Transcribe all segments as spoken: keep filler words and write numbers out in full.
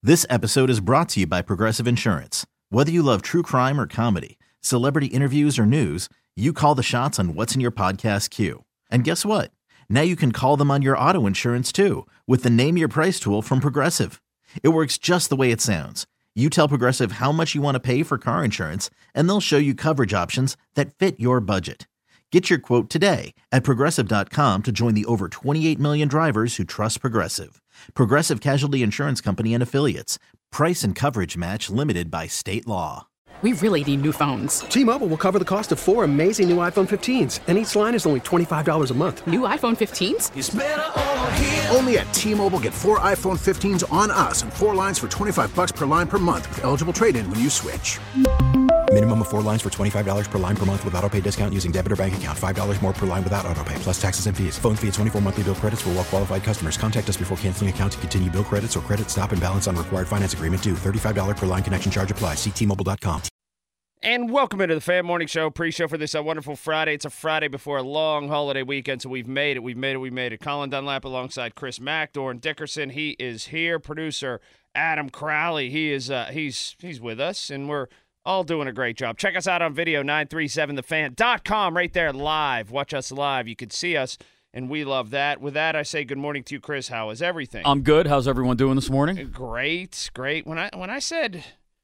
This episode is brought to you by Progressive Insurance. Whether you love true crime or comedy, celebrity interviews or news, you call the shots on what's in your podcast queue. And guess what? Now you can call them on your auto insurance too with the Name Your Price tool from Progressive. It works just the way it sounds. You tell Progressive how much you want to pay for car insurance, and they'll show you coverage options that fit your budget. Get your quote today at Progressive dot com to join the over twenty-eight million drivers who trust Progressive. Progressive Casualty Insurance Company and Affiliates. Price and coverage match limited by state law. We really need new phones. T-Mobile will cover the cost of four amazing new iPhone fifteens, and each line is only twenty-five dollars a month. New iPhone fifteens? It's better over here. Only at T-Mobile, get four iPhone fifteens on us and four lines for twenty-five bucks per line per month with eligible trade-in when you switch. Minimum of four lines for twenty-five dollars per line per month with autopay discount using debit or bank account. five dollars more per line without autopay, plus taxes and fees. Phone fee at twenty-four monthly bill credits for well-qualified customers. Contact us before canceling account to continue bill credits or credit stop and balance on required finance agreement due. thirty-five dollars per line connection charge applies. See T Mobile dot com. And welcome into the Fan Morning Show, pre-show for this uh, wonderful Friday. It's a Friday before a long holiday weekend, so we've made it. We've made it. We've made it. Colin Dunlap alongside Chris Mack, Doran Dickerson. He is here. Producer Adam Crowley. He is. Uh, he's he's with us, and we're all doing a great job. Check us out on video, nine three seven the fan dot com, right there live. Watch us live. You can see us, and we love that. With that, I say good morning to you, Chris. How is everything? I'm good. How's everyone doing this morning? Great, great. When I when I said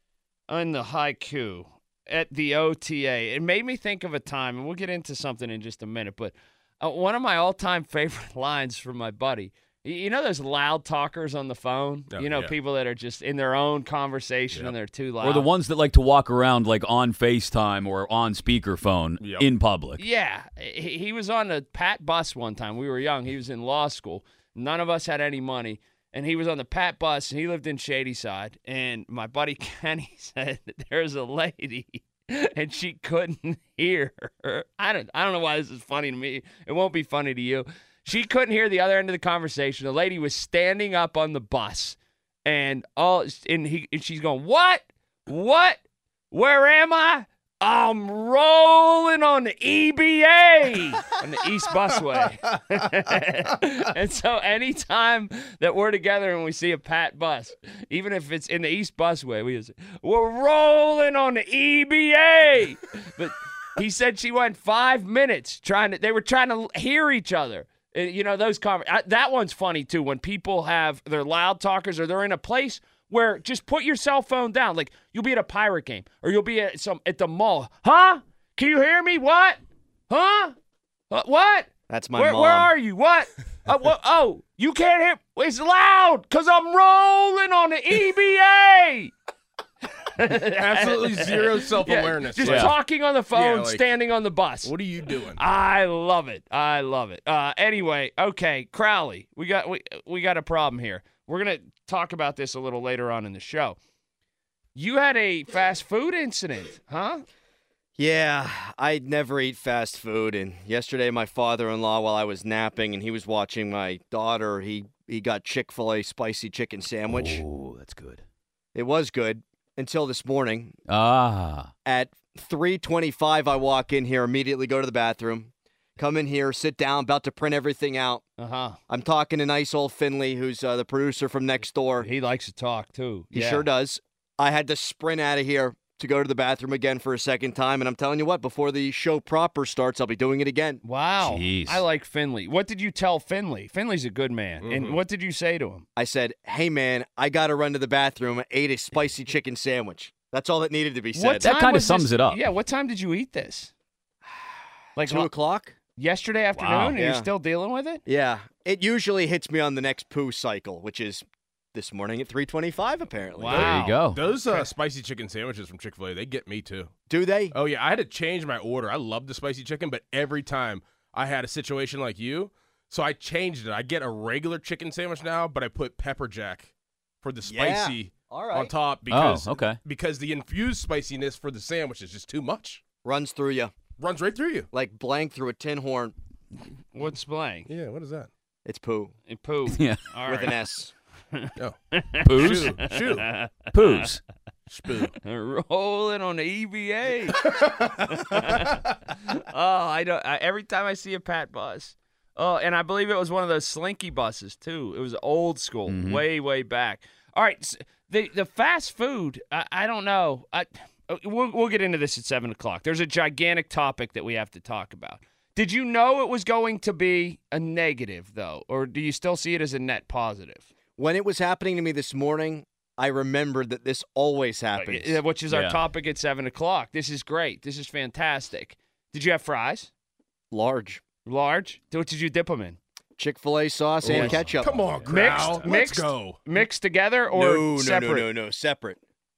on the haiku at the O T A, it made me think of a time, and we'll get into something in just a minute, but uh, one of my all-time favorite lines from my buddy. You know those loud talkers on the phone? Oh, you know, yeah. people that are just in their own conversation Yep. and they're too loud. Or the ones that like to walk around like on FaceTime or on speakerphone Yep. in public. Yeah. He he was on the Pat bus one time. We were young. He was in law school. None of us had any money. And he was on the Pat bus, and he lived in Shadyside. And my buddy Kenny said that there's a lady, and she couldn't hear her. I don't, I don't know why this is funny to me. It won't be funny to you. She couldn't hear the other end of the conversation. The lady was standing up on the bus, and all, and, he, and she's going, "What? What? Where am I? I'm rolling on the E B A on the East Busway." And so anytime that we're together and we see a Pat bus, even if it's in the East Busway, we just, we're rolling on the E B A. But he said she went five minutes trying to, they were trying to hear each other. Uh, You know, those conver- I, that one's funny, too, when people have, they're loud talkers or they're in a place where just put your cell phone down. Like, you'll be at a Pirate game or you'll be at some at the mall. Huh? Can you hear me? What? Huh? Uh, what? That's my where, mom. Where are you? What? uh, what? Oh, you can't hear? It's loud because I'm rolling on the E B A. Absolutely zero self-awareness. Yeah, just Like, talking on the phone, Yeah, like, standing on the bus. What are you doing? I love it. I love it. Uh, anyway, okay, Crowley, we got we we got a problem here. We're gonna talk about this a little later on in the show. You had a fast food incident, huh? Yeah, I never eat fast food, and yesterday my father-in-law, while I was napping and he was watching my daughter, he, he got Chick-fil-A spicy chicken sandwich. Oh, that's good. It was good until this morning. Ah. At three twenty-five, I walk in here, immediately go to the bathroom, come in here, sit down, about to print everything out. Uh-huh. I'm talking to nice old Finley, who's uh, the producer from next door. He likes to talk, too. He Yeah. sure does. I had to sprint out of here to go to the bathroom again for a second time, and I'm telling you what, before the show proper starts, I'll be doing it again. Wow. Jeez. I like Finley. What did you tell Finley? Finley's a good man. Mm-hmm. And what did you say to him? I said, hey, man, I got to run to the bathroom. I ate a spicy chicken sandwich. That's all that needed to be said. What That time kinda was sums this- it up. Yeah, what time did you eat this? Like Two lo- o'clock? yesterday afternoon, Wow. and Yeah. you're still dealing with it? Yeah. It usually hits me on the next poo cycle, which is this morning at three twenty-five, apparently. Wow. There you go. Those uh, spicy chicken sandwiches from Chick-fil-A, they get me too. Do they? Oh, yeah. I had to change my order. I love the spicy chicken, but every time I had a situation like you, so I changed it. I get a regular chicken sandwich now, but I put pepper jack for the Yeah. spicy All right. on top because, Oh, okay. because the infused spiciness for the sandwich is just too much. Runs through you Runs right through you. like blank through a tin horn. What's blank? Yeah, what is that? It's poo And poo. Yeah. All with right. an S. Oh, Poos? shoe, shoe, Poos. spoo. Rolling on the E B A. Oh, I don't. I, every time I see a Pat bus. Oh, and I believe it was one of those Slinky buses too. It was old school, Mhm. way way back. All right, s- The the fast food, I, I don't know. I, we'll, we'll get into this at seven o'clock. There's a gigantic topic that we have to talk about. Did you know it was going to be a negative, though? Or do you still see it as a net positive? When it was happening to me this morning, I remembered that this always happens. Uh, Which is our Yeah. topic at seven o'clock. This is great. This is fantastic. Did you have fries? Large. Large? What did you dip them in? Chick-fil-A sauce and ketchup. Come on, Growl. Mixed? Let's mixed? go. Mixed together or no, no, separate? no, no, no, separate.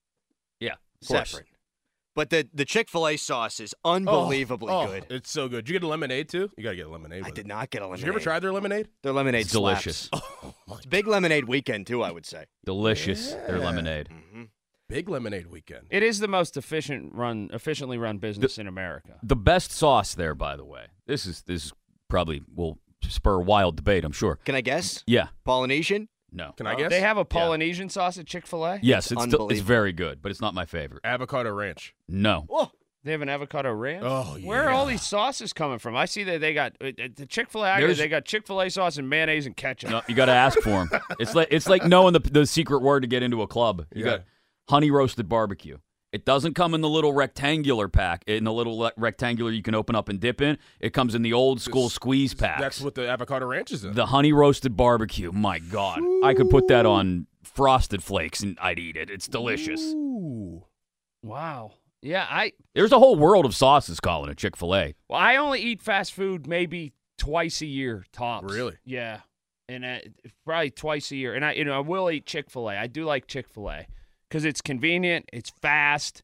Yeah, of course. Separate. But the, the Chick-fil-A sauce is unbelievably Oh, good. It's so good. Did you get a lemonade too? You gotta get a lemonade. I with did it. not get a lemonade. Did you ever try their lemonade? Their lemonade It's delicious. It's a big lemonade weekend, too, I would say. Delicious. Their Yeah. lemonade. Mm-hmm. Big lemonade weekend. It is the most efficient run, efficiently run business in America. The best sauce there, by the way. This is this is probably will spur wild debate, I'm sure. Can I guess? Yeah. Polynesian? No. Can I guess? They have a Polynesian sauce at Chick-fil-A? Yes, it's still, it's unbelievable. very good, but it's not my favorite. Avocado ranch. No. Oh, They have an avocado ranch? Oh, Where are all yeah. these sauces coming from? I see that they got uh, uh, the Chick-fil-A. I got- There's- They got Chick-fil-A sauce and mayonnaise and ketchup. No, you got to ask for them. It's like it's like knowing the the secret word to get into a club. You Yeah. got honey roasted barbecue. It doesn't come in the little rectangular pack, in the little le- rectangular you can open up and dip in. It comes in the old school squeeze pack. That's what the avocado ranch is in. The honey roasted barbecue. My God, I could put that on Frosted Flakes and I'd eat it. It's delicious. Ooh. Wow. Yeah, I There's a whole world of sauces, Colin, at Chick-fil-A. well, I only eat fast food maybe twice a year tops. Really? Yeah, and uh, probably twice a year. And I, you know, I will eat Chick-fil-A. I do like Chick-fil-A because it's convenient, it's fast,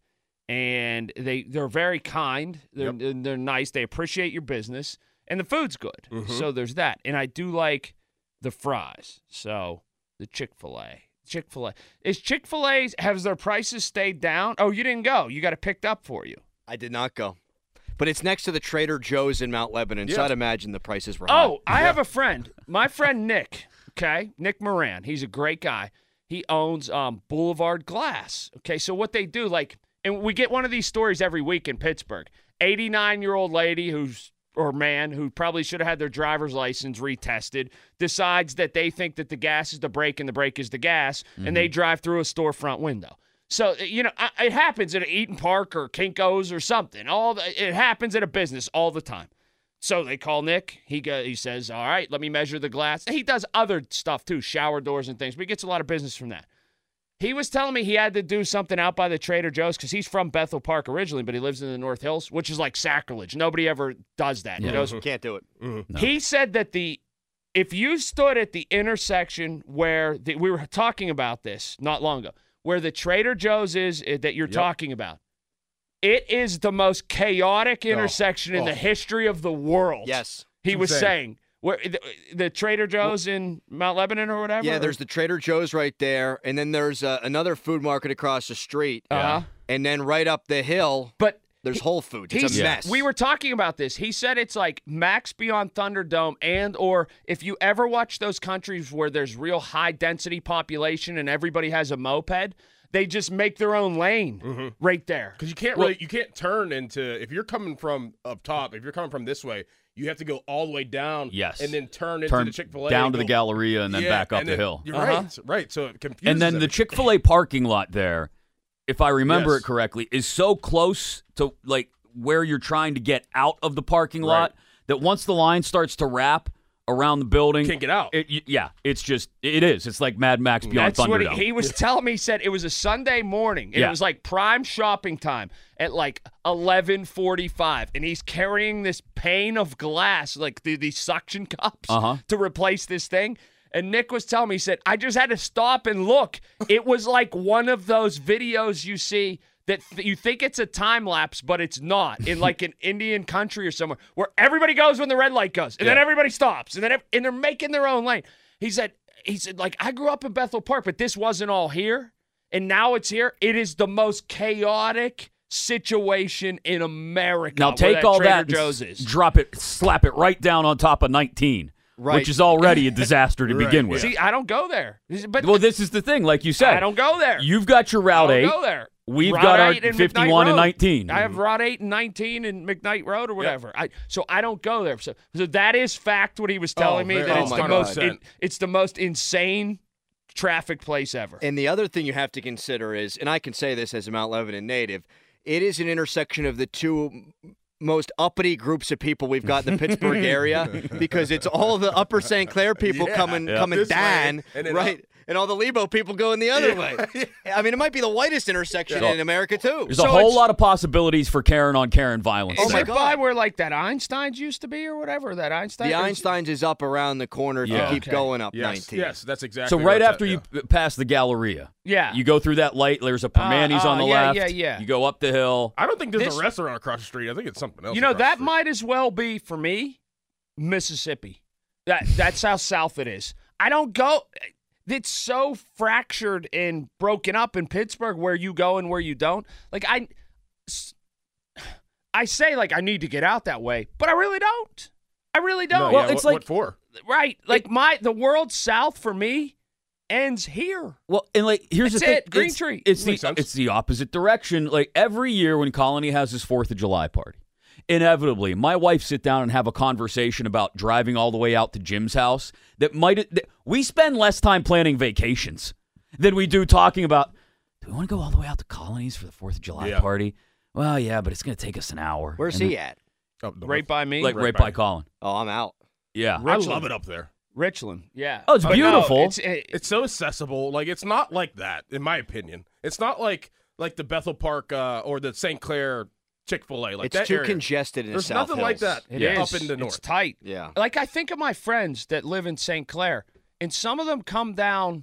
and they they're very kind. They're they're, they're nice. They appreciate your business, and the food's good. Mhm. So there's that. And I do like the fries. So the Chick-fil-A. Chick-fil-A. Is Chick-fil-A's, has their prices stayed down? Oh, you didn't go. You got it picked up for you. I did not go. But it's next to the Trader Joe's in Mount Lebanon, so Yeah. I'd imagine the prices were high. Oh, I have a friend. My friend Nick, okay? Nick Moran. He's a great guy. He owns um, Boulevard Glass. Okay, so what they do, like, and we get one of these stories every week in Pittsburgh. eighty-nine-year-old lady who's or man who probably should have had their driver's license retested decides that they think that the gas is the brake and the brake is the gas, and they drive through a storefront window. So, you know, I- it happens at Eaton Park or Kinko's or something. All the, It happens at a business all the time. So they call Nick. He go, he says, all right, let me measure the glass. He does other stuff too, shower doors and things, but he gets a lot of business from that. He was telling me he had to do something out by the Trader Joe's because he's from Bethel Park originally, but he lives in the North Hills, which is like sacrilege. Nobody ever does that. He Yeah. goes, Can't do it. He said that the if you stood at the intersection where the, we were talking about this not long ago, where the Trader Joe's is uh, that you're Yep. talking about, it is the most chaotic intersection in Oh. the history of the world. Yes. He was insane. saying where the, the Trader Joe's in Mount Lebanon or whatever. Yeah, or- there's the Trader Joe's right there, and then there's uh, another food market across the street. Uh-huh. And then right up the hill, but there's Whole Foods. It's He's- a mess. We were talking about this. He said it's like Max Beyond Thunderdome, and or if you ever watch those countries where there's real high density population and everybody has a moped, they just make their own lane right there. Because you can't really, you can't turn into, if you're coming from up top, if you're coming from this way, you have to go all the way down. Yes. And then turn into Turn the Chick-fil-A. down and to the go- Galleria and then Yeah, back up and the then- hill. You're Uh-huh. right. Right. So it confuses And then the everybody. Chick-fil-A parking lot there, if I remember Yes. it correctly, is so close to like where you're trying to get out of the parking lot Right. that once the line starts to wrap around the building, Can't get out. It, y- yeah, it's just it is. It's like Mad Max Beyond That's what Thunderdome. he, he was telling me. He said it was a Sunday morning, and Yeah. it was like prime shopping time at like eleven forty-five, and he's carrying this pane of glass, like the, these suction cups, Uh-huh. to replace this thing. And Nick was telling me, he said, I just had to stop and look. It was like one of those videos you see that th- you think it's a time lapse, but it's not, in like an Indian country or somewhere where everybody goes when the red light goes, and then Yeah. everybody stops, and then ev- and they're making their own lane. He said, he said, like, I grew up in Bethel Park, but this wasn't all here, and now it's here. It is the most chaotic situation in America. now where take that all Trader that, and Joe's s- is. drop it, slap it right down on top of nineteen, Right. which is already a disaster to Right, begin with. See, I don't go there, but Well, this is the thing, like you said, I don't go there. You've got your Route I eight. don't go there. We've Route got our eight and fifty-one McKnight and Road. nineteen. I have Route eight and nineteen and McKnight Road or whatever. I so I don't go there. So, so that is fact. What he was telling me very- that oh it's my the most God. it, it's the most insane traffic place ever. And the other thing you have to consider is, and I can say this as a Mount Lebanon native, it is an intersection of the two most uppity groups of people we've got in the Pittsburgh area, because it's all the Upper Saint Clair people Yeah, coming yeah. coming This way, down, and then right? up. And all the Lebo people going the other way. I mean, it might be the whitest intersection Yeah. in America, too. There's So a whole it's- lot of possibilities for Karen on Karen violence. Oh Is my it God. by where like that Einstein's used to be or whatever? That Einstein. The or is- Einstein's is up around the corner if Yeah. you keep Okay. going up Yes, nineteen. yes, that's exactly. So where right it's after at, you yeah. p- pass the Galleria, Yeah. you go through that light. There's a Permanis Uh, on the uh, yeah, left. yeah, yeah. You go up the hill. I don't think there's This- a restaurant across the street. I think it's something else. You know, across the that street. might as well be, for me, Mississippi. That That's how south it is. I don't go. It's so fractured and broken up in Pittsburgh where you go and where you don't. Like, I, I say, like, I need to get out that way, but I really don't. I really No, don't. Well, yeah, it's what, like- what for? Right. Like, my the world south for me ends here. Well, and like here's That's the thing. it, Green it's, Tree. It's Makes the sense. it's the opposite direction. Like every year when Colony has his Fourth of July party, inevitably my wife sit down and have a conversation about driving all the way out to Jim's house. That might that we spend less time planning vacations than we do talking about. Do we want to go all the way out to Colony's for the Fourth of July Yeah. party? Well, yeah, but it's going to take us an hour. Where's And he then- at? Up north. Right by me. Like right, Right by by- Colin. Oh, I'm out. Yeah. I Richland. love it up there. Richland. Yeah. Oh, it's But no, beautiful. it's, it, It's so accessible. Like it's not like that, in my opinion. It's not like like the Bethel Park uh, or the Saint Clair Chick-fil-A. Like it's that too area. congested in There's the South nothing like Hills. that it Yeah. is. up in the north. It's tight. Yeah. Like, I think of my friends that live in Saint Clair, and some of them come down,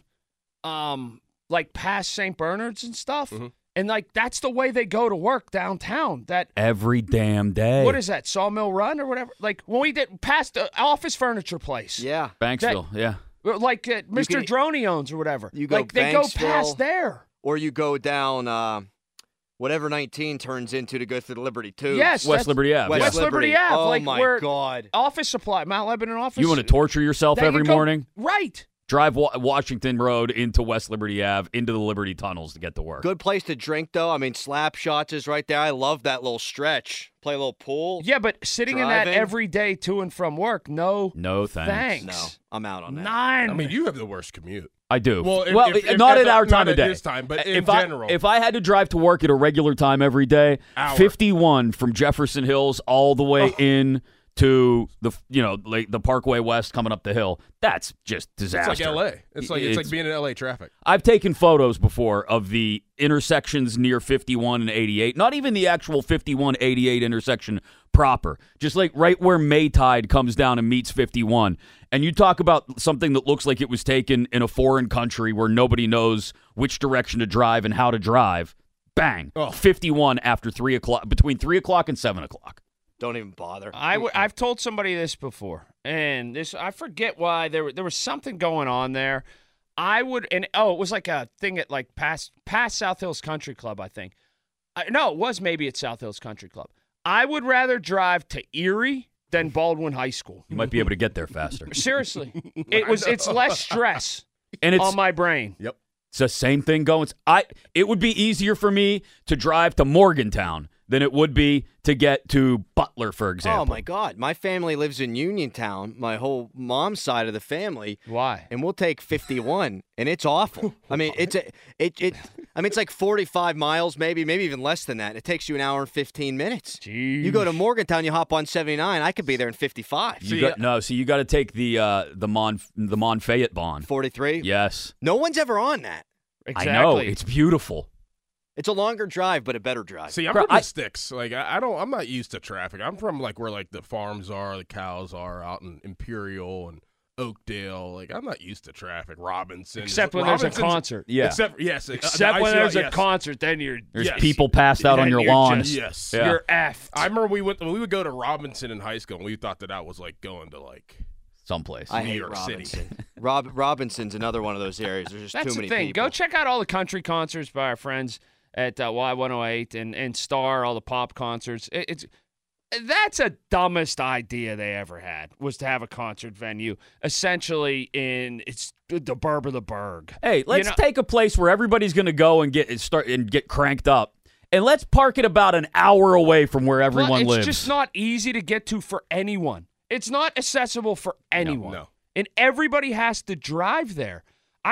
um, like past Saint Bernard's and stuff, Mhm. and like that's the way they go to work downtown. That Every damn day. what is that Sawmill Run or whatever? Like when we did past the office furniture place, Yeah. Banksville? yeah. like uh, Mister can- Droney owns or whatever. You go like they go Banksville. past there. Or you go down uh, whatever nineteen turns into to go through the Liberty Tubes. Yes, West that's- Liberty Ave. West, yeah. West Liberty Ave, Oh, like my where- God. Office Supply, Mount Lebanon office. You want to torture yourself That you every go- morning? right? Drive wa- Washington Road into West Liberty Ave, into the Liberty Tunnels to get to work. Good place to drink, though. I mean, Slap Shots is right there. I love that little stretch. Play a little pool. Yeah, but sitting in that Driving. every day to and from work, no, No thanks. thanks. No, I'm out on that. Nine. I mean, you have the worst commute. I do. Well, if- well if- if not at at the- our not time of at day. this time, but in if general. I, if I had to drive to work at a regular time every day, Hour. fifty-one from Jefferson Hills all the way Oh. in to the you know like the Parkway West coming up the hill, that's just disaster. It's like L A. It's like it's, It's- like being in L A traffic. I've taken photos before of the intersections near fifty-one and eighty-eight. Not even the actual fifty-one eighty-eight intersection proper. Just like right where Maytide comes down and meets fifty-one. And you talk about something that looks like it was taken in a foreign country where nobody knows which direction to drive and how to drive. Bang. Oh. fifty-one after three o'clock, between three o'clock and seven o'clock. Don't even bother. I w- I've told somebody this before, and this I forget why there there was something going on there. I would and oh, it was like a thing at like past past South Hills Country Club, I think. I, no, it was maybe at South Hills Country Club. I would rather drive to Erie than Baldwin High School. You might be able to get there faster. Seriously, it was it's less stress And it's on my brain. Yep. It's the same thing going. I it would be easier for me to drive to Morgantown than it would be to get to Butler, for example. Oh, my God. My family lives in Uniontown, my whole mom's side of the family. Why? And we'll take fifty-one, and it's awful. I mean, it's a, it, it, I mean, it's like forty-five miles, maybe, maybe even less than that. It takes you an hour and fifteen minutes. You go to Morgantown, you hop on seventy-nine. I could be there in fifty-five. You got, no, so you got to take the uh, the Mon the Monfayette bond. forty-three? Yes, No one's ever on that. Exactly. I know it's beautiful. It's a longer drive, but a better drive. See, I'm Bro, from the I- sticks. Like I, I don't. I'm not used to traffic. I'm from like where like the farms are, the cows are out in Imperial and Oakdale. Like I'm not used to traffic. Robinson. Except when there's a Robinson's- concert. Yeah. Except yes. uh, Except I when see- there's a yes. concert, then you're There's Yes. people passed out on Then your you're lawn. just- Yes. Yeah. you're effed. I remember we went. We would go to Robinson in high school, and we thought that that was like going to like. Someplace. I New hate York City. Robinson. Rob, Robinson's another one of those areas. There's just That's too the many thing. people. Go check out all the country concerts by our friends at uh, Y one oh eight and, and Star, all the pop concerts. It, it's that's a dumbest idea they ever had, was to have a concert venue essentially in it's the burb of the burg. Hey, let's You know- take a place where everybody's going to go and get start and get cranked up, and let's park it about an hour away from where everyone Well, it's lives. just not easy to get to for anyone. It's not accessible for anyone. no. And everybody has to drive there. I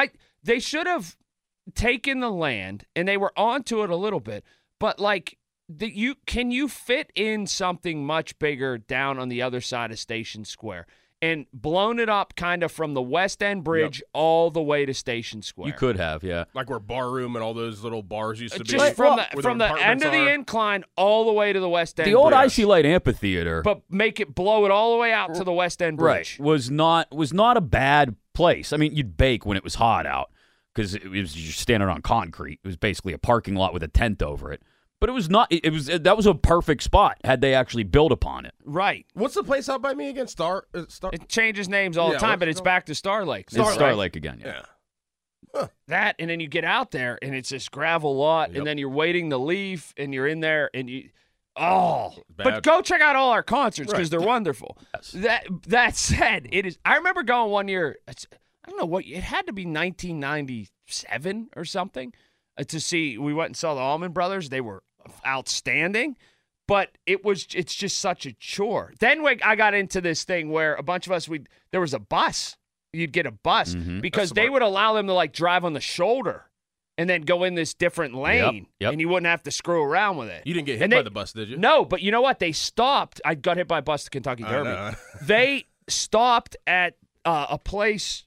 they should have taken the land, and they were onto it a little bit, but like the, you can you fit in something much bigger down on the other side of Station Square and blown it up kind of from the West End Bridge yep. all the way to Station Square. You could have, yeah. Like where Barroom and all those little bars used to Just be. Just from well, the, from the end of are. the incline all the way to the West End The old Bridge. Icy Light Amphitheater. But make it blow it all the way out to the West End Bridge. Right. Was not, was not a bad place. I mean, you'd bake when it was hot out because it was you're standing on concrete. It was basically a parking lot with a tent over it. But it was not. It was that was a perfect spot had they actually built upon it. Right. What's the place out by me again? Star. Uh, Star? It changes names all yeah, the time, but it's called? back to Star Lake. Star, Star Lake. Lake again. Yeah. yeah. Huh. That and then you get out there and it's this gravel lot, Yep. and then you're waiting to leave, and you're in there, and you. Oh, Bad. but go check out all our concerts because Right. they're wonderful. Yes. That that said, it is. I remember going one year. It's, I don't know what it had to be nineteen ninety-seven or something uh, to see. We went and saw the Allman Brothers. They were outstanding, but it was it's just such a chore. Then we, I got into this thing where a bunch of us we there was a bus. You'd get a bus Mm-hmm. because they would allow them to like drive on the shoulder and then go in this different lane, Yep, yep. and you wouldn't have to screw around with it. You didn't get hit And by they- the bus, did you? No, but you know what? They stopped. I got hit by a bus to Kentucky I Derby. know. They stopped at uh, a place.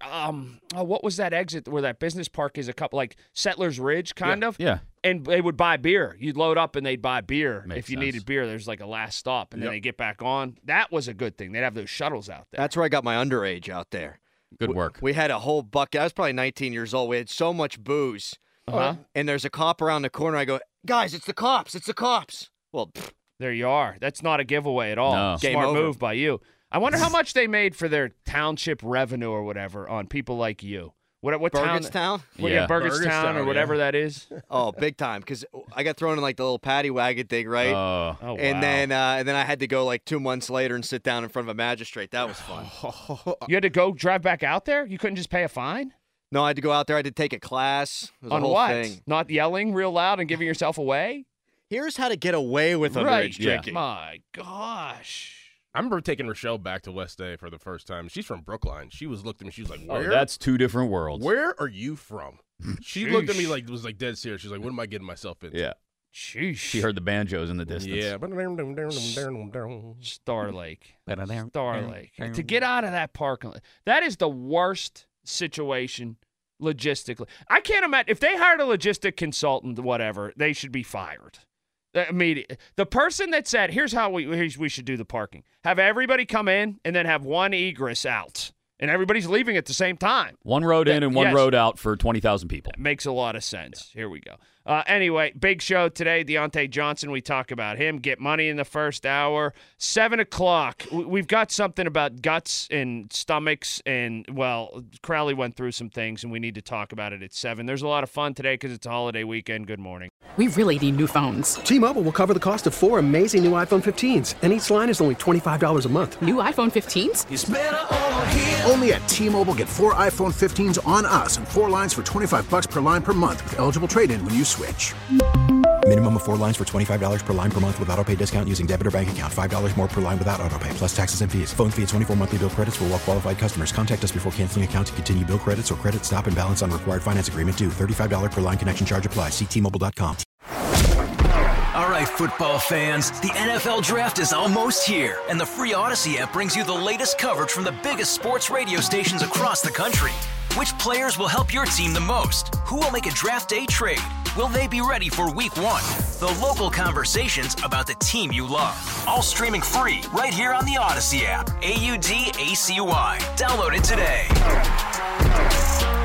Um, oh, what was that exit where that business park is? A couple like Settlers Ridge, kind of. Yeah. And they would buy beer. You'd load up and they'd buy beer. Makes if you sense. needed beer, there's like a last stop, and Yep. then they get back on. That was a good thing. They'd have those shuttles out there. That's where I got my underage out there. Good work. We had a whole bucket. I was probably nineteen years old. We had so much booze. Uh-huh. And there's a cop around the corner. I go, guys, it's the cops. It's the cops. Well, pfft, There you are. That's not a giveaway at all. No. Game Smart over. move by you. I wonder how much they made for their township revenue or whatever on people like you. What what town? Burgettstown? What, Yeah. yeah, Burgettstown Burgettstown, or whatever yeah. that is. Oh, big time. Because I got thrown in like the little paddy wagon thing, right? Uh, Oh, and wow. then uh, and then I had to go like two months later and sit down in front of a magistrate. That was fun. You had to go drive back out there? You couldn't just pay a fine? No, I had to go out there. I had to take a class. It was On a whole what? thing. Not yelling real loud and giving yourself away? Here's how to get away with underage Right. Yeah. drinking. My gosh. I remember taking Rochelle back to West Day for the first time. She's from Brookline. She was looked at me. She was like, oh, "Where? that's two different worlds. Where are you from?" She looked at me Sheesh. like was like dead serious. She's like, "What am I getting myself into?" Yeah. Sheesh. She heard the banjos in the distance. Yeah. Star Lake. Ba-da-dam, Star dam, Lake. dam. To get out of that parking lot, that is the worst situation logistically. I can't imagine. If they hired a logistic consultant, whatever, they should be fired. Immediately. The person that said, here's how we, here's, we should do the parking. Have everybody come in and then have one egress out. And everybody's leaving at the same time. One road in and one Yes. road out for twenty thousand people. Makes a lot of sense. Here we go. Uh, anyway, big show today. Deontay Johnson, we talk about him. Get money in the first hour. Seven o'clock. We- We've got something about guts and stomachs. And, well, Crowley went through some things, and we need to talk about it at seven. There's a lot of fun today because it's a holiday weekend. Good morning. We really need new phones. T-Mobile will cover the cost of four amazing new iPhone fifteens, and each line is only twenty-five dollars a month. New iPhone fifteens? Only at T-Mobile, get four iPhone fifteens on us and four lines for twenty-five bucks per line per month with eligible trade-in when you switch. Minimum of four lines for twenty-five dollars per line per month with auto pay discount using debit or bank account. five dollars more per line without auto pay, plus taxes and fees. Phone fee at twenty-four monthly bill credits for well-qualified customers. Contact us before canceling account to continue bill credits or credit stop and balance on required finance agreement due. thirty-five dollars per line connection charge applies. See T Mobile dot com. All right, football fans, the N F L Draft is almost here, and the free Odyssey app brings you the latest coverage from the biggest sports radio stations across the country. Which players will help your team the most? Who will make a draft day trade? Will they be ready for week one? The local conversations about the team you love. All streaming free right here on the Odyssey app. A U D A C Y. Download it today.